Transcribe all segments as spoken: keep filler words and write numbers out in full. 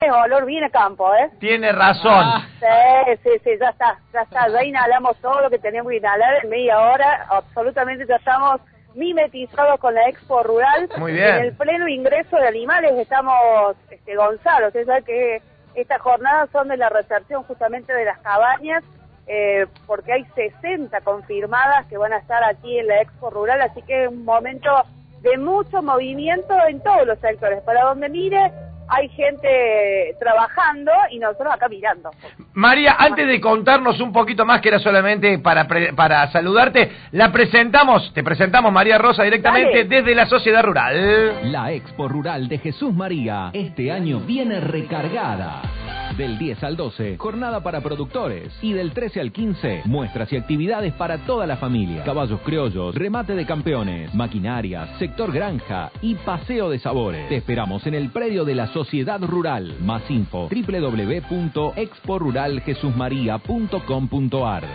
olor bien a campo, ¿eh? Tiene razón. Ah. Sí, sí, sí, ya está, ya está, ya inhalamos todo lo que teníamos que inhalar en media hora, absolutamente ya estamos mimetizados con la Expo Rural. Muy bien. En el pleno ingreso de animales estamos, este, Gonzalo, usted sabe que estas jornadas son de la recepción justamente de las cabañas, eh, porque hay sesenta confirmadas que van a estar aquí en la Expo Rural, así que es un momento de mucho movimiento en todos los sectores. Para donde mire, hay gente trabajando y nosotros acá mirando. María, antes de contarnos un poquito más, que era solamente para pre para saludarte, la presentamos, te presentamos María Rosa directamente. Dale. Desde la Sociedad Rural. La Expo Rural de Jesús María este año viene recargada. Del diez al doce, jornada para productores. Y del trece al quince, muestras y actividades para toda la familia. Caballos criollos, remate de campeones, maquinarias, sector granja y paseo de sabores. Te esperamos en el predio de la Sociedad Rural. Más info, doble u doble u doble u punto expo rural jesús maría punto com punto a r.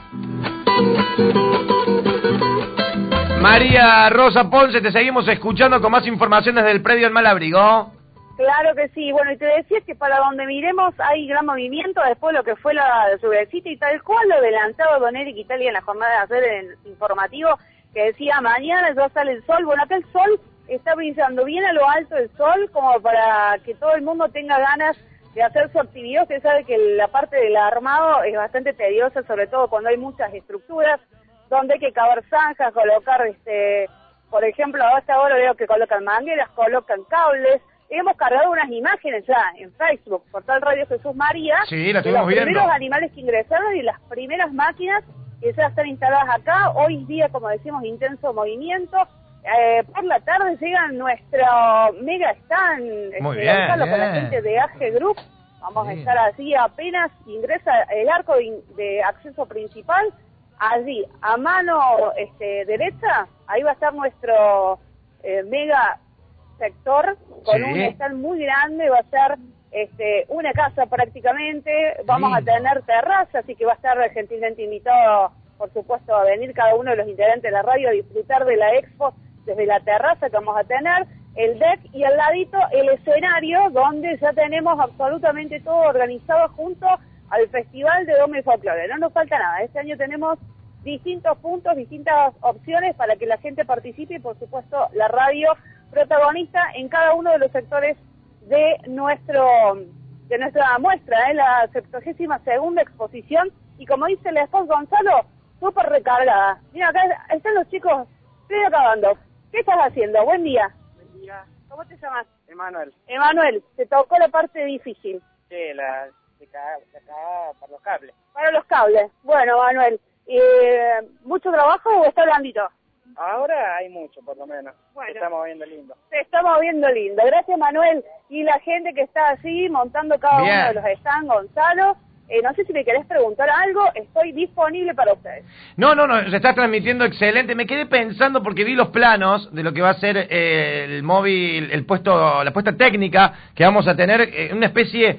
María Rosa Ponce, te seguimos escuchando con más información desde el predio del Malabrigo. Claro que sí, bueno, y te decía que para donde miremos hay gran movimiento después de lo que fue la lluvecita y tal cual lo adelantado don Eric Italia en la jornada de ayer en el informativo, que decía mañana ya sale el sol. Bueno, acá el sol está brillando bien a lo alto del sol como para que todo el mundo tenga ganas de hacer su actividad. Usted sabe que la parte del armado es bastante tediosa, sobre todo cuando hay muchas estructuras, donde hay que cavar zanjas, colocar, este, por ejemplo, hasta ahora veo que colocan mangueras, colocan cables. Hemos cargado unas imágenes ya en Facebook, Portal Radio Jesús María, sí, la de los viendo. primeros animales que ingresaron y las primeras máquinas que ya están instaladas acá. Hoy día, como decimos, intenso movimiento. Eh, por la tarde llega nuestro mega stand, Muy este, bien, Gonzalo, bien. con la gente de A G Group. Vamos bien. a estar así apenas ingresa el arco de, de acceso principal. Allí, a mano este, derecha, ahí va a estar nuestro eh, mega sector con sí. un stand muy grande. Va a ser este, una casa prácticamente. Vamos sí. a tener terraza, así que va a estar gentilmente invitado, por supuesto, a venir cada uno de los integrantes de la radio a disfrutar de la expo desde la terraza que vamos a tener, el deck y al ladito el escenario donde ya tenemos absolutamente todo organizado junto al Festival de Doma y Folclore. No nos falta nada. Este año tenemos distintos puntos, distintas opciones para que la gente participe y, por supuesto, la radio protagonista en cada uno de los sectores de nuestro de nuestra muestra, ¿eh? La septuagésima segunda exposición. Y como dice el esposo Gonzalo, súper recargada. Mira, acá están los chicos, estoy acabando. ¿Qué estás haciendo? Buen día. Buen día. ¿Cómo te llamas? Emanuel. Emanuel, te tocó la parte difícil. Sí, la de acá, de acá para los cables. Para los cables. Bueno, Manuel, eh, ¿mucho trabajo o está blandito? Ahora hay mucho, por lo menos. Bueno, se está moviendo lindo. Se está moviendo lindo. Gracias, Manuel. Y la gente que está así montando cada Bien. uno de los stands, Gonzalo. Eh, no sé si me querés preguntar algo, estoy disponible para ustedes. No, no, no, se está transmitiendo excelente. Me quedé pensando porque vi los planos de lo que va a ser eh, el móvil, el puesto, la puesta técnica que vamos a tener, eh, una especie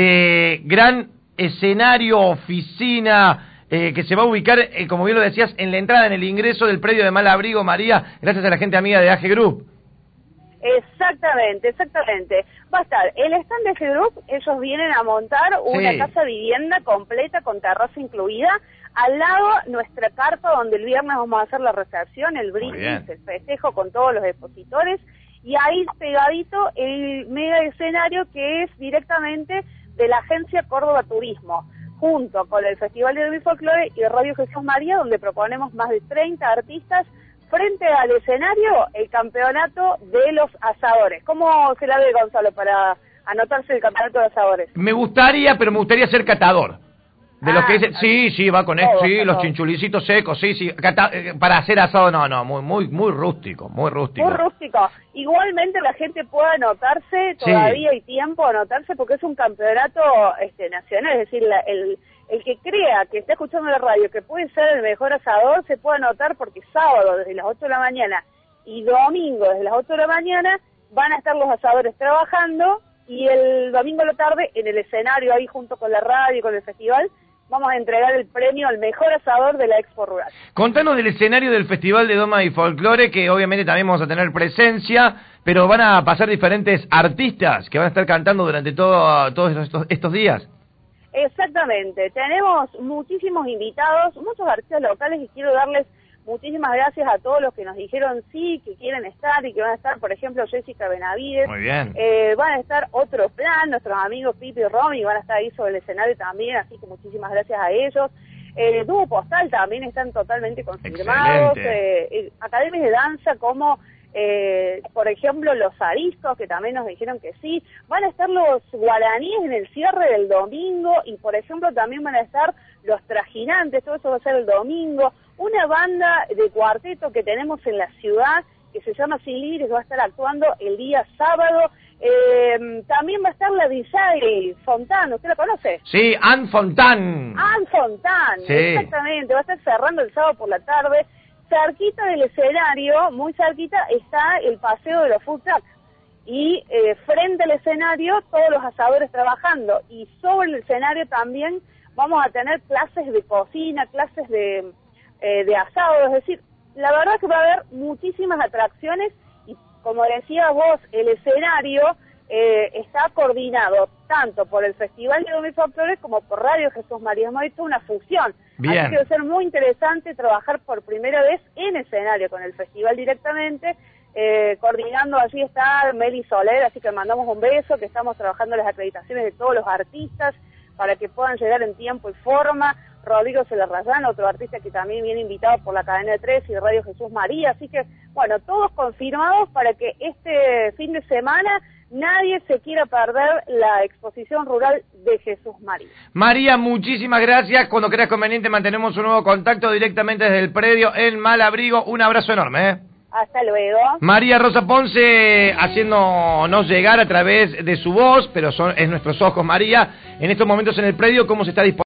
de gran escenario, oficina, eh, que se va a ubicar, eh, como bien lo decías, en la entrada, en el ingreso del predio de Malabrigo, María, gracias a la gente amiga de A G Group. Exactamente, exactamente. Va a estar el stand de G Group, ellos vienen a montar una sí. casa vivienda completa con terraza incluida. Al lado, nuestra carpa donde el viernes vamos a hacer la recepción, el brindis, el festejo con todos los expositores. Y ahí pegadito el mega escenario que es directamente de la agencia Córdoba Turismo, junto con el Festival de Doma y Folclore y Radio Jesús María, donde proponemos más de treinta artistas. Frente al escenario, el campeonato de los asadores. ¿Cómo se la ve, Gonzalo, para anotarse el campeonato de asadores? Me gustaría, pero me gustaría ser catador. De ah, los que dicen, sí, sí, va con esto, sí, los todo. chinchulicitos secos, sí, sí. Cata, para hacer asado, no, no, muy, muy, muy rústico, muy rústico. Muy rústico. Igualmente la gente puede anotarse, todavía sí. hay tiempo a anotarse, porque es un campeonato este, nacional, es decir, la, el... El que crea que está escuchando la radio que puede ser el mejor asador se puede anotar, porque sábado desde las ocho de la mañana y domingo desde las ocho de la mañana van a estar los asadores trabajando, y el domingo a la tarde en el escenario ahí junto con la radio y con el festival vamos a entregar el premio al mejor asador de la Expo Rural. Contanos del escenario del Festival de Doma y Folclore, que obviamente también vamos a tener presencia, pero van a pasar diferentes artistas que van a estar cantando durante todo, todos estos, estos días. Exactamente, tenemos muchísimos invitados, muchos artistas locales, y quiero darles muchísimas gracias a todos los que nos dijeron sí, que quieren estar y que van a estar, por ejemplo, Jessica Benavides. Muy bien. Eh, van a estar Otro Plan, nuestros amigos Pipi y Romy, van a estar ahí sobre el escenario también, así que muchísimas gracias a ellos. Eh, Dúo Postal también están totalmente confirmados. Eh, eh, academias de danza como, eh, por ejemplo, los Ariscos, que también nos dijeron que sí. Van a estar los Guaraníes en el cierre del domingo y, por ejemplo, también van a estar los Trajinantes, todo eso va a ser el domingo. Una banda de cuarteto que tenemos en la ciudad, que se llama Sin Líderes, va a estar actuando el día sábado. Eh, también va a estar la D J Fontán, ¿usted la conoce? Sí, Anne Fontán. Anne Fontán, sí. Exactamente, va a estar cerrando el sábado por la tarde. Cerquita del escenario, muy cerquita, está el paseo de los food trucks. Y eh, frente al escenario, todos los asadores trabajando. Y sobre el escenario también vamos a tener clases de cocina, clases de... Eh, de asado, es decir, la verdad que va a haber muchísimas atracciones y, como decías vos, el escenario eh, está coordinado tanto por el Festival de Doma y Folclore como por Radio Jesús María. Hemos hecho una fusión. Bien. Así que va a ser muy interesante trabajar por primera vez en escenario con el festival directamente. Eh, coordinando allí está Meli Soler, así que mandamos un beso, que estamos trabajando las acreditaciones de todos los artistas para que puedan llegar en tiempo y forma. Rodrigo Celarrayán, otro artista que también viene invitado por la cadena de tres y Radio Jesús María, así que, bueno, todos confirmados para que este fin de semana nadie se quiera perder la exposición rural de Jesús María. María, muchísimas gracias. Cuando creas conveniente mantenemos un nuevo contacto directamente desde el predio El Malabrigo. Un abrazo enorme, ¿eh? Hasta luego. María Rosa Ponce haciéndonos llegar a través de su voz, pero son, es nuestros ojos, María, en estos momentos en el predio, cómo se está disponiendo.